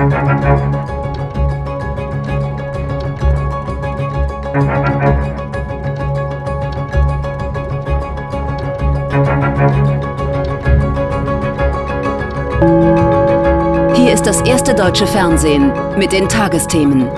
Hier ist das erste deutsche Fernsehen mit den Tagesthemen.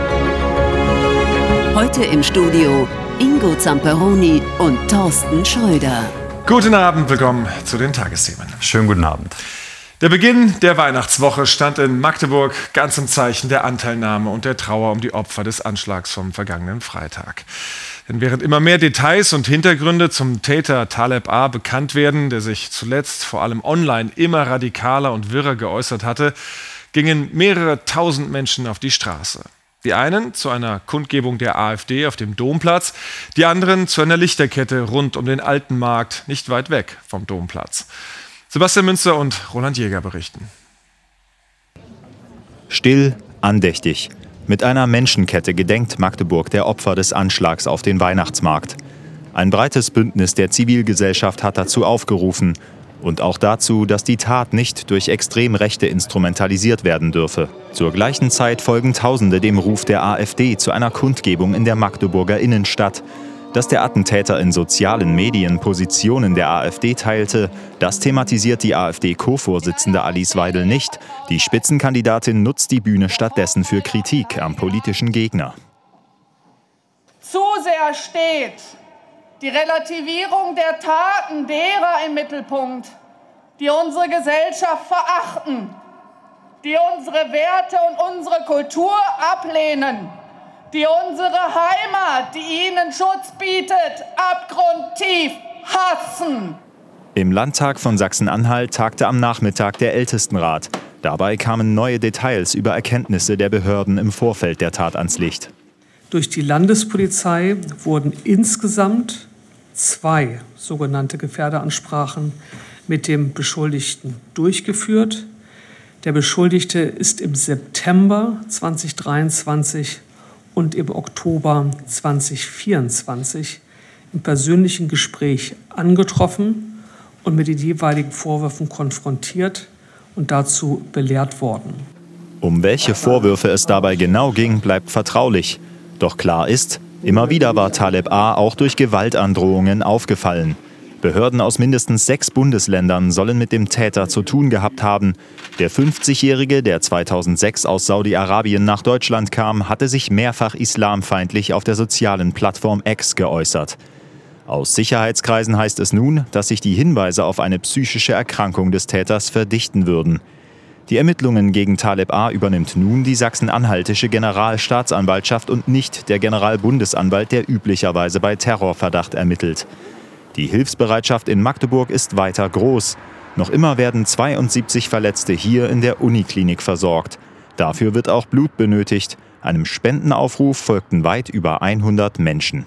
Heute im Studio Ingo Zamperoni und Thorsten Schröder. Guten Abend, willkommen zu den Tagesthemen. Schönen guten Abend. Der Beginn der Weihnachtswoche stand in Magdeburg ganz im Zeichen der Anteilnahme und der Trauer um die Opfer des Anschlags vom vergangenen Freitag. Denn während immer mehr Details und Hintergründe zum Täter Taleb A. bekannt werden, der sich zuletzt vor allem online immer radikaler und wirrer geäußert hatte, gingen mehrere tausend Menschen auf die Straße. Die einen zu einer Kundgebung der AfD auf dem Domplatz, die anderen zu einer Lichterkette rund um den Alten Markt, nicht weit weg vom Domplatz. Sebastian Münster und Roland Jäger berichten. Still, andächtig. Mit einer Menschenkette gedenkt Magdeburg der Opfer des Anschlags auf den Weihnachtsmarkt. Ein breites Bündnis der Zivilgesellschaft hat dazu aufgerufen. Und auch dazu, dass die Tat nicht durch Extremrechte instrumentalisiert werden dürfe. Zur gleichen Zeit folgen Tausende dem Ruf der AfD zu einer Kundgebung in der Magdeburger Innenstadt. Dass der Attentäter in sozialen Medien Positionen der AfD teilte, das thematisiert die AfD-Co-Vorsitzende Alice Weidel nicht. Die Spitzenkandidatin nutzt die Bühne stattdessen für Kritik am politischen Gegner. Zu sehr steht die Relativierung der Taten derer im Mittelpunkt, die unsere Gesellschaft verachten, die unsere Werte und unsere Kultur ablehnen, die unsere Heimat, die ihnen Schutz bietet, abgrundtief hassen. Im Landtag von Sachsen-Anhalt tagte am Nachmittag der Ältestenrat. Dabei kamen neue Details über Erkenntnisse der Behörden im Vorfeld der Tat ans Licht. Durch die Landespolizei wurden insgesamt 2 sogenannte Gefährderansprachen mit dem Beschuldigten durchgeführt. Der Beschuldigte ist im September 2023 und im Oktober 2024 im persönlichen Gespräch angetroffen und mit den jeweiligen Vorwürfen konfrontiert und dazu belehrt worden. Um welche Vorwürfe es dabei genau ging, bleibt vertraulich. Doch klar ist, immer wieder war Taleb A. auch durch Gewaltandrohungen aufgefallen. Behörden aus mindestens 6 Bundesländern sollen mit dem Täter zu tun gehabt haben. Der 50-Jährige, der 2006 aus Saudi-Arabien nach Deutschland kam, hatte sich mehrfach islamfeindlich auf der sozialen Plattform X geäußert. Aus Sicherheitskreisen heißt es nun, dass sich die Hinweise auf eine psychische Erkrankung des Täters verdichten würden. Die Ermittlungen gegen Taleb A. übernimmt nun die sachsen-anhaltische Generalstaatsanwaltschaft und nicht der Generalbundesanwalt, der üblicherweise bei Terrorverdacht ermittelt. Die Hilfsbereitschaft in Magdeburg ist weiter groß. Noch immer werden 72 Verletzte hier in der Uniklinik versorgt. Dafür wird auch Blut benötigt. Einem Spendenaufruf folgten weit über 100 Menschen.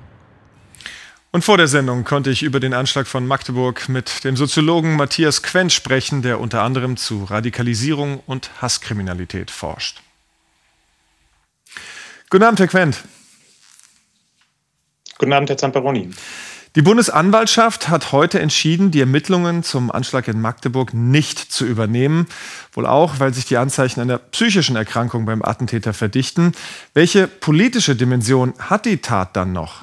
Und vor der Sendung konnte ich über den Anschlag von Magdeburg mit dem Soziologen Matthias Quendt sprechen, der unter anderem zu Radikalisierung und Hasskriminalität forscht. Guten Abend, Herr Quendt. Guten Abend, Herr Zamperoni. Die Bundesanwaltschaft hat heute entschieden, die Ermittlungen zum Anschlag in Magdeburg nicht zu übernehmen. Wohl auch, weil sich die Anzeichen einer psychischen Erkrankung beim Attentäter verdichten. Welche politische Dimension hat die Tat dann noch?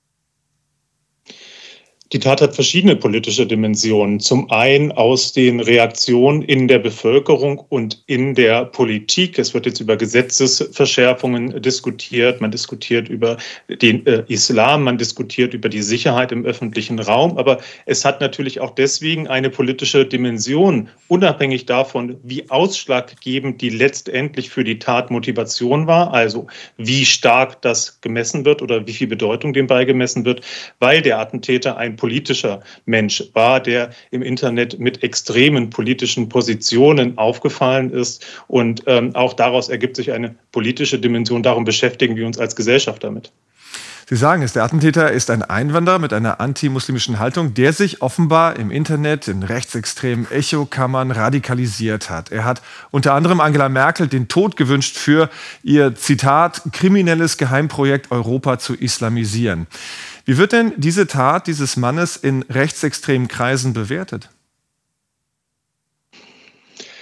Die Tat hat verschiedene politische Dimensionen. Zum einen aus den Reaktionen in der Bevölkerung und in der Politik. Es wird jetzt über Gesetzesverschärfungen diskutiert. Man diskutiert über den Islam, man diskutiert über die Sicherheit im öffentlichen Raum. Aber es hat natürlich auch deswegen eine politische Dimension, unabhängig davon, wie ausschlaggebend die letztendlich für die Tat Motivation war. Also wie stark das gemessen wird oder wie viel Bedeutung dem beigemessen wird, weil der Attentäter ein politischer Mensch war, der im Internet mit extremen politischen Positionen aufgefallen ist. Und auch daraus ergibt sich eine politische Dimension. Darum beschäftigen wir uns als Gesellschaft damit. Sie sagen es, der Attentäter ist ein Einwanderer mit einer antimuslimischen Haltung, der sich offenbar im Internet in rechtsextremen Echokammern radikalisiert hat. Er hat unter anderem Angela Merkel den Tod gewünscht für ihr, Zitat, kriminelles Geheimprojekt Europa zu islamisieren. Wie wird denn diese Tat dieses Mannes in rechtsextremen Kreisen bewertet?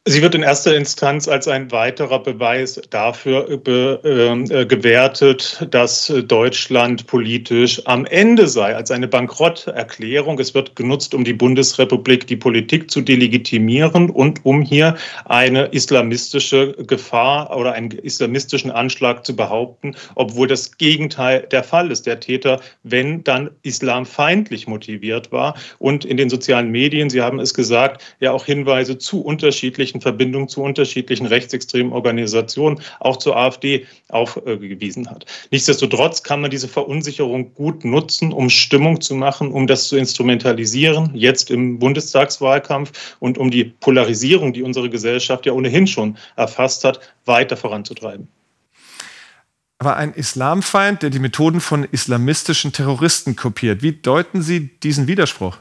Sie wird in erster Instanz als ein weiterer Beweis dafür gewertet, dass Deutschland politisch am Ende sei, als eine Bankrotterklärung. Es wird genutzt, um die Bundesrepublik, die Politik zu delegitimieren und um hier eine islamistische Gefahr oder einen islamistischen Anschlag zu behaupten, obwohl das Gegenteil der Fall ist. Der Täter, wenn dann islamfeindlich motiviert war und in den sozialen Medien, Sie haben es gesagt, ja auch Hinweise zu unterschiedlichen Verbindungen zu unterschiedlichen rechtsextremen Organisationen, auch zur AfD, aufgewiesen hat. Nichtsdestotrotz kann man diese Verunsicherung gut nutzen, um Stimmung zu machen, um das zu instrumentalisieren, jetzt im Bundestagswahlkampf und um die Polarisierung, die unsere Gesellschaft ja ohnehin schon erfasst hat, weiter voranzutreiben. Aber ein Islamfeind, der die Methoden von islamistischen Terroristen kopiert, wie deuten Sie diesen Widerspruch?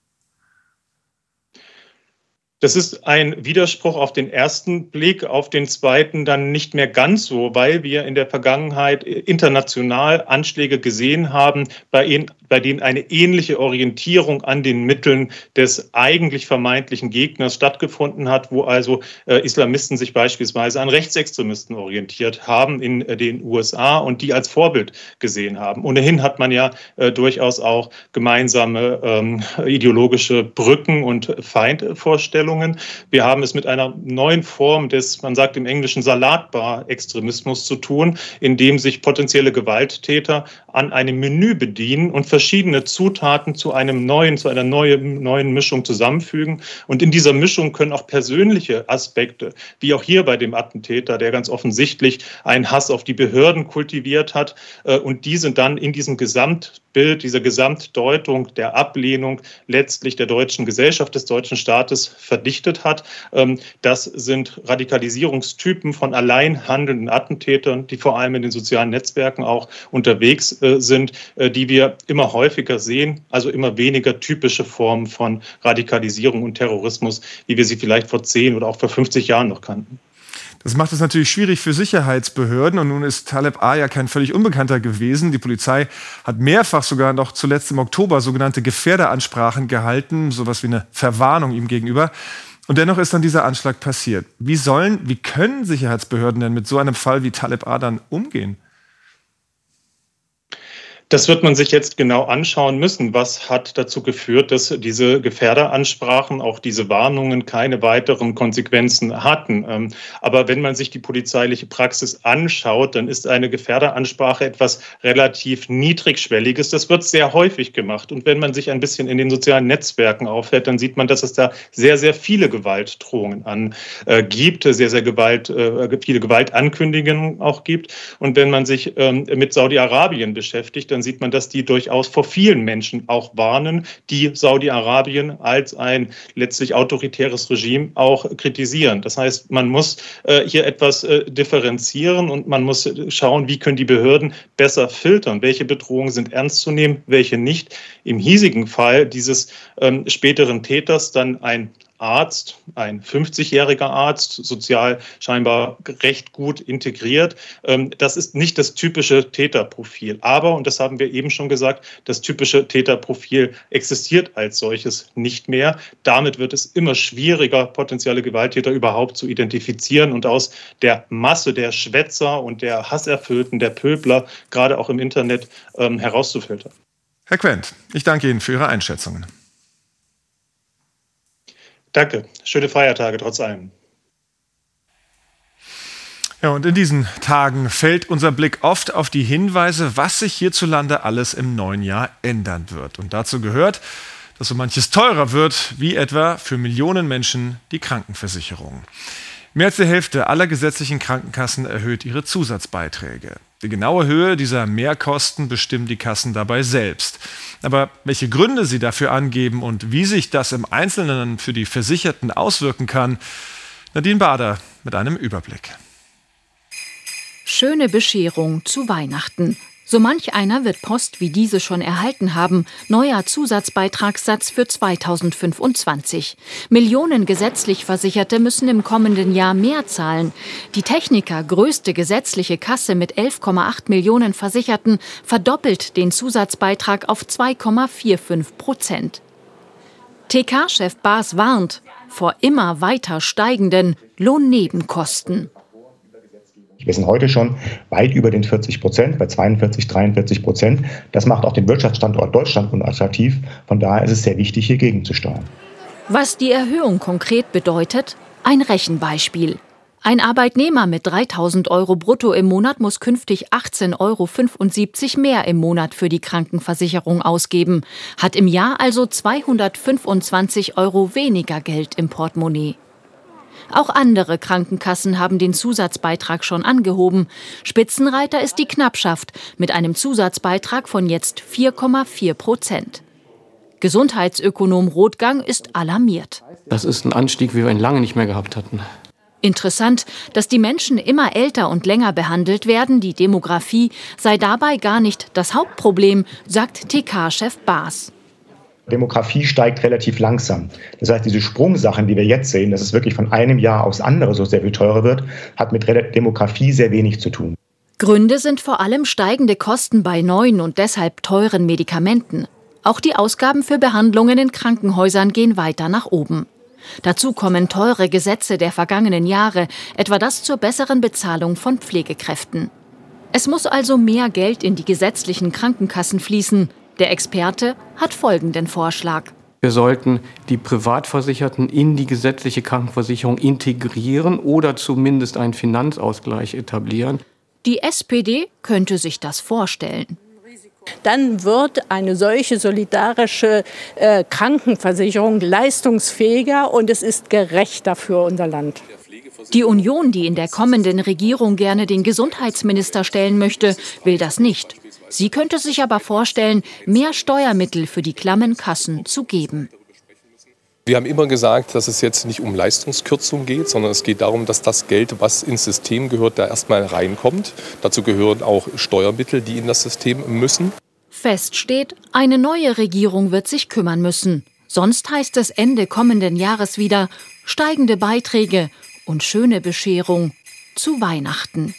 Das ist ein Widerspruch auf den ersten Blick, auf den zweiten dann nicht mehr ganz so, weil wir in der Vergangenheit international Anschläge gesehen haben, bei denen eine ähnliche Orientierung an den Mitteln des eigentlich vermeintlichen Gegners stattgefunden hat, wo also Islamisten sich beispielsweise an Rechtsextremisten orientiert haben in den USA und die als Vorbild gesehen haben. Ohnehin hat man ja durchaus auch gemeinsame ideologische Brücken und Feindvorstellungen. Wir haben es mit einer neuen Form des, man sagt im Englischen, Salatbar-Extremismus zu tun, in dem sich potenzielle Gewalttäter an einem Menü bedienen und verschiedene Zutaten zu einer neuen Mischung zusammenfügen. Und in dieser Mischung können auch persönliche Aspekte, wie auch hier bei dem Attentäter, der ganz offensichtlich einen Hass auf die Behörden kultiviert hat, und die sind dann in diesem Gesamtbild, dieser Gesamtdeutung der Ablehnung letztlich der deutschen Gesellschaft, des deutschen Staates verdichtet hat. Das sind Radikalisierungstypen von allein handelnden Attentätern, die vor allem in den sozialen Netzwerken auch unterwegs sind, die wir immer häufiger sehen, also immer weniger typische Formen von Radikalisierung und Terrorismus, wie wir sie vielleicht vor 10 oder auch vor 50 Jahren noch kannten. Das macht es natürlich schwierig für Sicherheitsbehörden. Und nun ist Taleb A. ja kein völlig Unbekannter gewesen. Die Polizei hat mehrfach, sogar noch zuletzt im Oktober, sogenannte Gefährderansprachen gehalten, sowas wie eine Verwarnung ihm gegenüber. Und dennoch ist dann dieser Anschlag passiert. Wie können Sicherheitsbehörden denn mit so einem Fall wie Taleb A. dann umgehen? Das wird man sich jetzt genau anschauen müssen. Was hat dazu geführt, dass diese Gefährderansprachen, auch diese Warnungen, keine weiteren Konsequenzen hatten? Aber wenn man sich die polizeiliche Praxis anschaut, dann ist eine Gefährderansprache etwas relativ Niedrigschwelliges. Das wird sehr häufig gemacht. Und wenn man sich ein bisschen in den sozialen Netzwerken aufhält, dann sieht man, dass es da sehr, sehr viele Gewaltdrohungen gibt, sehr, sehr viele Gewaltankündigungen auch gibt. Und wenn man sich mit Saudi-Arabien beschäftigt, dann sieht man, dass die durchaus vor vielen Menschen auch warnen, die Saudi-Arabien als ein letztlich autoritäres Regime auch kritisieren. Das heißt, man muss hier etwas differenzieren und man muss schauen, wie können die Behörden besser filtern, welche Bedrohungen sind ernst zu nehmen, welche nicht. Im hiesigen Fall dieses späteren Täters dann ein Arzt, ein 50-jähriger Arzt, sozial scheinbar recht gut integriert. Das ist nicht das typische Täterprofil. Aber, und das haben wir eben schon gesagt, das typische Täterprofil existiert als solches nicht mehr. Damit wird es immer schwieriger, potenzielle Gewalttäter überhaupt zu identifizieren und aus der Masse der Schwätzer und der Hasserfüllten, der Pöbler, gerade auch im Internet, herauszufiltern. Herr Quent, ich danke Ihnen für Ihre Einschätzungen. Danke. Schöne Feiertage trotz allem. Ja, und in diesen Tagen fällt unser Blick oft auf die Hinweise, was sich hierzulande alles im neuen Jahr ändern wird. Und dazu gehört, dass so manches teurer wird, wie etwa für Millionen Menschen die Krankenversicherung. Mehr als die Hälfte aller gesetzlichen Krankenkassen erhöht ihre Zusatzbeiträge. Die genaue Höhe dieser Mehrkosten bestimmen die Kassen dabei selbst. Aber welche Gründe sie dafür angeben und wie sich das im Einzelnen für die Versicherten auswirken kann, Nadine Bader mit einem Überblick. Schöne Bescherung zu Weihnachten. So manch einer wird Post wie diese schon erhalten haben. Neuer Zusatzbeitragssatz für 2025. Millionen gesetzlich Versicherte müssen im kommenden Jahr mehr zahlen. Die Techniker, größte gesetzliche Kasse mit 11,8 Millionen Versicherten, verdoppelt den Zusatzbeitrag auf 2,45%. TK-Chef Baas warnt vor immer weiter steigenden Lohnnebenkosten. Wir sind heute schon weit über den 40%, bei 42, 43%. Das macht auch den Wirtschaftsstandort Deutschland unattraktiv. Von daher ist es sehr wichtig, hier gegenzusteuern. Was die Erhöhung konkret bedeutet? Ein Rechenbeispiel. Ein Arbeitnehmer mit 3.000 € brutto im Monat muss künftig 18,75 € mehr im Monat für die Krankenversicherung ausgeben, hat im Jahr also 225 € weniger Geld im Portemonnaie. Auch andere Krankenkassen haben den Zusatzbeitrag schon angehoben. Spitzenreiter ist die Knappschaft mit einem Zusatzbeitrag von jetzt 4,4%. Gesundheitsökonom Rothgang ist alarmiert. Das ist ein Anstieg, wie wir ihn lange nicht mehr gehabt hatten. Interessant, dass die Menschen immer älter und länger behandelt werden. Die Demografie sei dabei gar nicht das Hauptproblem, sagt TK-Chef Baas. Demografie steigt relativ langsam. Das heißt, diese Sprungsachen, die wir jetzt sehen, dass es wirklich von einem Jahr aufs andere so sehr viel teurer wird, hat mit Demografie sehr wenig zu tun. Gründe sind vor allem steigende Kosten bei neuen und deshalb teuren Medikamenten. Auch die Ausgaben für Behandlungen in Krankenhäusern gehen weiter nach oben. Dazu kommen teure Gesetze der vergangenen Jahre, etwa das zur besseren Bezahlung von Pflegekräften. Es muss also mehr Geld in die gesetzlichen Krankenkassen fließen. Der Experte hat folgenden Vorschlag. Wir sollten die Privatversicherten in die gesetzliche Krankenversicherung integrieren oder zumindest einen Finanzausgleich etablieren. Die SPD könnte sich das vorstellen. Dann wird eine solche solidarische Krankenversicherung leistungsfähiger und es ist gerechter für unser Land. Die Union, die in der kommenden Regierung gerne den Gesundheitsminister stellen möchte, will das nicht. Sie könnte sich aber vorstellen, mehr Steuermittel für die klammen Kassen zu geben. Wir haben immer gesagt, dass es jetzt nicht um Leistungskürzung geht, sondern es geht darum, dass das Geld, was ins System gehört, da erstmal reinkommt. Dazu gehören auch Steuermittel, die in das System müssen. Fest steht, eine neue Regierung wird sich kümmern müssen. Sonst heißt es Ende kommenden Jahres wieder steigende Beiträge und schöne Bescherung zu Weihnachten.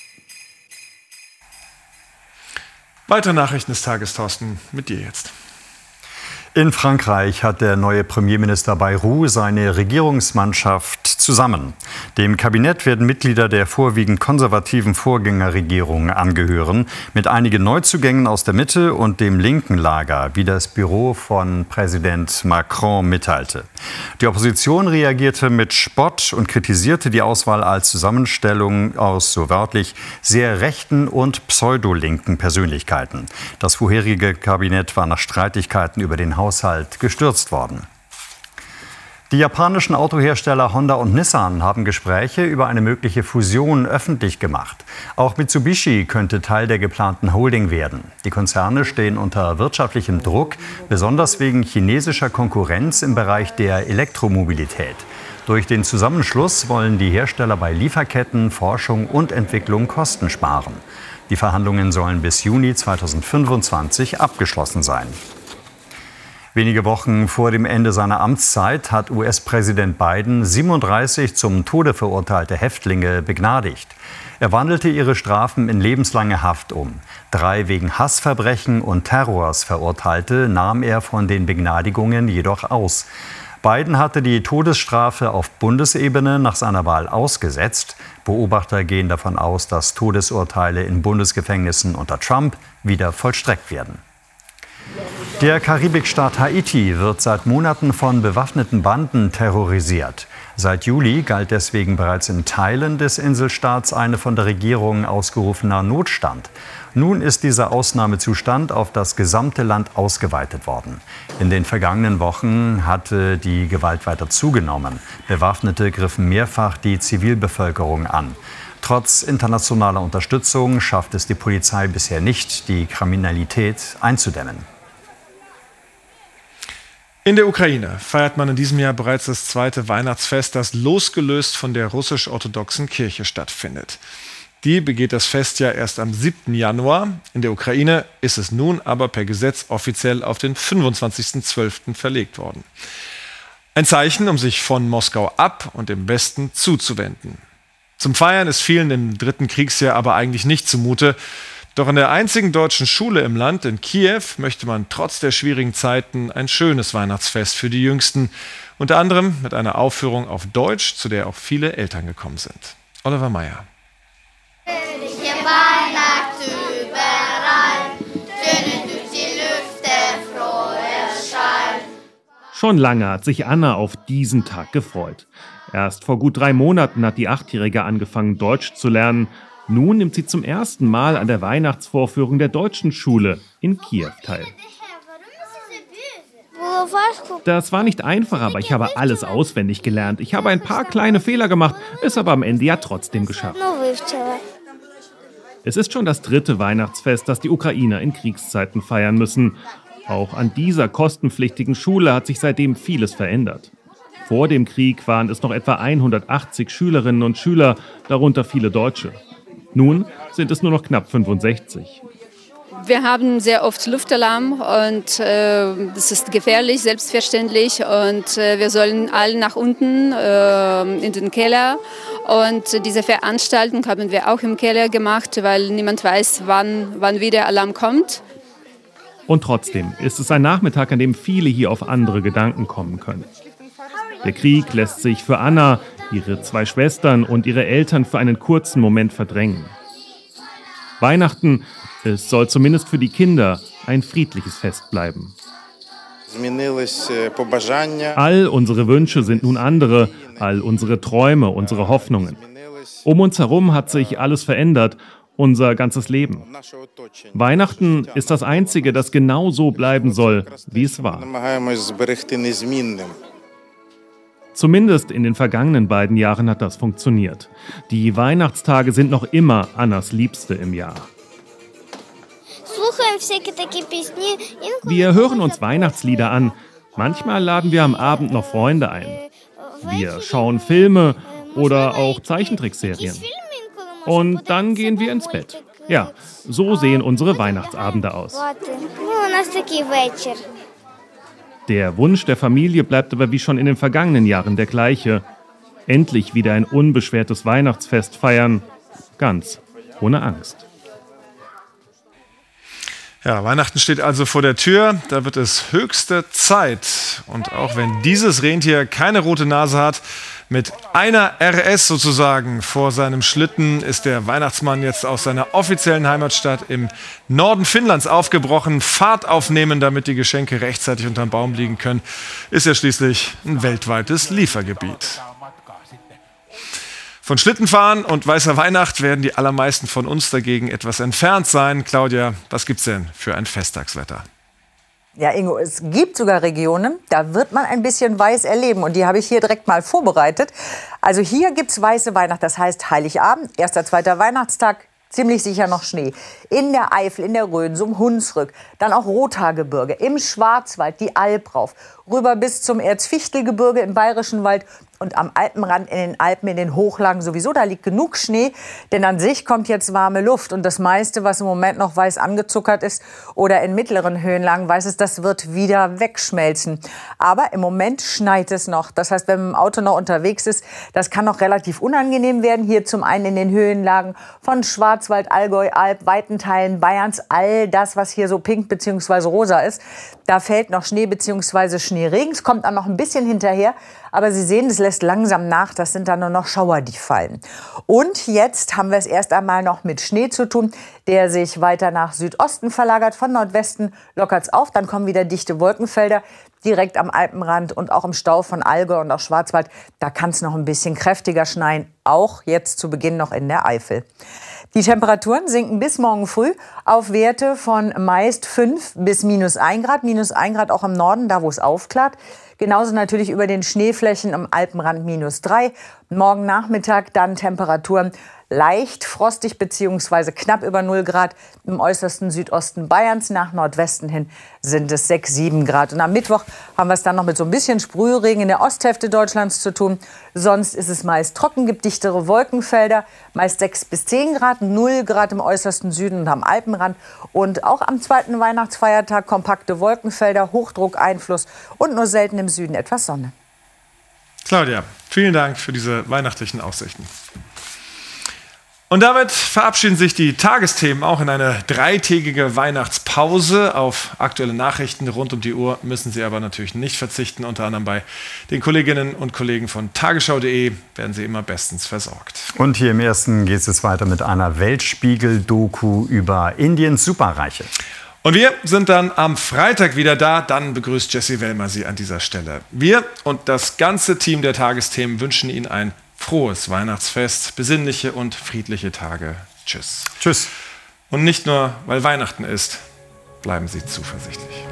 Weitere Nachrichten des Tages, Thorsten, mit dir jetzt. In Frankreich hat der neue Premierminister Bayrou seine Regierungsmannschaft zusammen. Dem Kabinett werden Mitglieder der vorwiegend konservativen Vorgängerregierung angehören, mit einigen Neuzugängen aus der Mitte und dem linken Lager, wie das Büro von Präsident Macron mitteilte. Die Opposition reagierte mit Spott und kritisierte die Auswahl als Zusammenstellung aus, so wörtlich, sehr rechten und pseudolinken Persönlichkeiten. Das vorherige Kabinett war nach Streitigkeiten über den Haushalt gestürzt worden. Die japanischen Autohersteller Honda und Nissan haben Gespräche über eine mögliche Fusion öffentlich gemacht. Auch Mitsubishi könnte Teil der geplanten Holding werden. Die Konzerne stehen unter wirtschaftlichem Druck, besonders wegen chinesischer Konkurrenz im Bereich der Elektromobilität. Durch den Zusammenschluss wollen die Hersteller bei Lieferketten, Forschung und Entwicklung Kosten sparen. Die Verhandlungen sollen bis Juni 2025 abgeschlossen sein. Wenige Wochen vor dem Ende seiner Amtszeit hat US-Präsident Biden 37 zum Tode verurteilte Häftlinge begnadigt. Er wandelte ihre Strafen in lebenslange Haft um. 3 wegen Hassverbrechen und Terrors Verurteilte nahm er von den Begnadigungen jedoch aus. Biden hatte die Todesstrafe auf Bundesebene nach seiner Wahl ausgesetzt. Beobachter gehen davon aus, dass Todesurteile in Bundesgefängnissen unter Trump wieder vollstreckt werden. Der Karibikstaat Haiti wird seit Monaten von bewaffneten Banden terrorisiert. Seit Juli galt deswegen bereits in Teilen des Inselstaats eine von der Regierung ausgerufener Notstand. Nun ist dieser Ausnahmezustand auf das gesamte Land ausgeweitet worden. In den vergangenen Wochen hatte die Gewalt weiter zugenommen. Bewaffnete griffen mehrfach die Zivilbevölkerung an. Trotz internationaler Unterstützung schafft es die Polizei bisher nicht, die Kriminalität einzudämmen. In der Ukraine feiert man in diesem Jahr bereits das zweite Weihnachtsfest, das losgelöst von der russisch-orthodoxen Kirche stattfindet. Die begeht das Fest ja erst am 7. Januar. In der Ukraine ist es nun aber per Gesetz offiziell auf den 25.12. verlegt worden. Ein Zeichen, um sich von Moskau ab und dem Westen zuzuwenden. Zum Feiern ist vielen im 3. Kriegsjahr aber eigentlich nicht zumute. Doch in der einzigen deutschen Schule im Land, in Kiew, möchte man trotz der schwierigen Zeiten ein schönes Weihnachtsfest für die Jüngsten. Unter anderem mit einer Aufführung auf Deutsch, zu der auch viele Eltern gekommen sind. Oliver Meyer. Fröhliche Weihnacht überall, tönen durch die Lüfte frohe Schall. Schon lange hat sich Anna auf diesen Tag gefreut. Erst vor gut 3 Monaten hat die 8-Jährige angefangen, Deutsch zu lernen. Nun nimmt sie zum ersten Mal an der Weihnachtsvorführung der deutschen Schule in Kiew teil. Das war nicht einfach, aber ich habe alles auswendig gelernt. Ich habe ein paar kleine Fehler gemacht, es aber am Ende ja trotzdem geschafft. Es ist schon das 3. Weihnachtsfest, das die Ukrainer in Kriegszeiten feiern müssen. Auch an dieser kostenpflichtigen Schule hat sich seitdem vieles verändert. Vor dem Krieg waren es noch etwa 180 Schülerinnen und Schüler, darunter viele Deutsche. Nun sind es nur noch knapp 65. Wir haben sehr oft Luftalarm und das ist gefährlich, selbstverständlich. Und wir sollen alle nach unten in den Keller. Und diese Veranstaltung haben wir auch im Keller gemacht, weil niemand weiß, wann wieder Alarm kommt. Und trotzdem ist es ein Nachmittag, an dem viele hier auf andere Gedanken kommen können. Der Krieg lässt sich für Anna, ihre 2 Schwestern und ihre Eltern für einen kurzen Moment verdrängen. Weihnachten, es soll zumindest für die Kinder ein friedliches Fest bleiben. All unsere Wünsche sind nun andere, all unsere Träume, unsere Hoffnungen. Um uns herum hat sich alles verändert, unser ganzes Leben. Weihnachten ist das Einzige, das genau so bleiben soll, wie es war. Zumindest in den vergangenen beiden Jahren hat das funktioniert. Die Weihnachtstage sind noch immer Annas Liebste im Jahr. Wir hören uns Weihnachtslieder an. Manchmal laden wir am Abend noch Freunde ein. Wir schauen Filme oder auch Zeichentrickserien. Und dann gehen wir ins Bett. Ja, so sehen unsere Weihnachtsabende aus. Der Wunsch der Familie bleibt aber wie schon in den vergangenen Jahren der gleiche. Endlich wieder ein unbeschwertes Weihnachtsfest feiern, ganz ohne Angst. Ja, Weihnachten steht also vor der Tür, da wird es höchste Zeit. Und auch wenn dieses Rentier keine rote Nase hat, mit einer RS sozusagen vor seinem Schlitten ist der Weihnachtsmann jetzt aus seiner offiziellen Heimatstadt im Norden Finnlands aufgebrochen. Fahrt aufnehmen, damit die Geschenke rechtzeitig unterm Baum liegen können, ist ja schließlich ein weltweites Liefergebiet. Von Schlittenfahren und weißer Weihnacht werden die allermeisten von uns dagegen etwas entfernt sein. Claudia, was gibt's denn für ein Festtagswetter? Ja, Ingo, es gibt sogar Regionen, da wird man ein bisschen weiß erleben. Und die habe ich hier direkt mal vorbereitet. Also hier gibt's weiße Weihnacht, das heißt Heiligabend, 1., 2. Weihnachtstag, ziemlich sicher noch Schnee. In der Eifel, in der Rhön, zum Hunsrück, dann auch Rothaargebirge, im Schwarzwald, die Alp rauf, rüber bis zum Erzfichtelgebirge im Bayerischen Wald und am Alpenrand in den Alpen, in den Hochlagen sowieso. Da liegt genug Schnee, denn an sich kommt jetzt warme Luft. Und das meiste, was im Moment noch weiß angezuckert ist oder in mittleren Höhenlagen weiß ist, das wird wieder wegschmelzen. Aber im Moment schneit es noch. Das heißt, wenn man im Auto noch unterwegs ist, das kann noch relativ unangenehm werden. Hier zum einen in den Höhenlagen von Schwarzwald, Allgäu, Alp, weiten Teilen Bayerns, all das, was hier so pink bzw. rosa ist. Da fällt noch Schnee bzw. Schneeregen. Es kommt dann noch ein bisschen hinterher. Aber Sie sehen, es lässt langsam nach. Das sind dann nur noch Schauer, die fallen. Und jetzt haben wir es erst einmal noch mit Schnee zu tun, der sich weiter nach Südosten verlagert. Von Nordwesten lockert es auf. Dann kommen wieder dichte Wolkenfelder direkt am Alpenrand und auch im Stau von Allgäu und auch Schwarzwald. Da kann es noch ein bisschen kräftiger schneien. Auch jetzt zu Beginn noch in der Eifel. Die Temperaturen sinken bis morgen früh auf Werte von meist 5 bis -1 Grad. -1 Grad auch im Norden, da wo es aufklart. Genauso natürlich über den Schneeflächen am Alpenrand -3. Morgen Nachmittag dann Temperaturen leicht frostig bzw. knapp über 0 Grad. Im äußersten Südosten Bayerns nach Nordwesten hin sind es 6, 7 Grad. Und am Mittwoch haben wir es dann noch mit so ein bisschen Sprühregen in der Osthälfte Deutschlands zu tun. Sonst ist es meist trocken, gibt dichtere Wolkenfelder, meist 6 bis 10 Grad, 0 Grad im äußersten Süden und am Alpenrand. Und auch am 2. Weihnachtsfeiertag kompakte Wolkenfelder, Hochdruckeinfluss und nur selten im Süden etwas Sonne. Claudia, vielen Dank für diese weihnachtlichen Aussichten. Und damit verabschieden sich die Tagesthemen auch in eine 3-tägige Weihnachtspause. Auf aktuelle Nachrichten rund um die Uhr müssen Sie aber natürlich nicht verzichten. Unter anderem bei den Kolleginnen und Kollegen von tagesschau.de werden Sie immer bestens versorgt. Und hier im Ersten geht es weiter mit einer Weltspiegel-Doku über Indiens Superreiche. Und wir sind dann am Freitag wieder da. Dann begrüßt Jessie Wellmer Sie an dieser Stelle. Wir und das ganze Team der Tagesthemen wünschen Ihnen ein frohes Weihnachtsfest, besinnliche und friedliche Tage. Tschüss. Tschüss. Und nicht nur, weil Weihnachten ist, bleiben Sie zuversichtlich.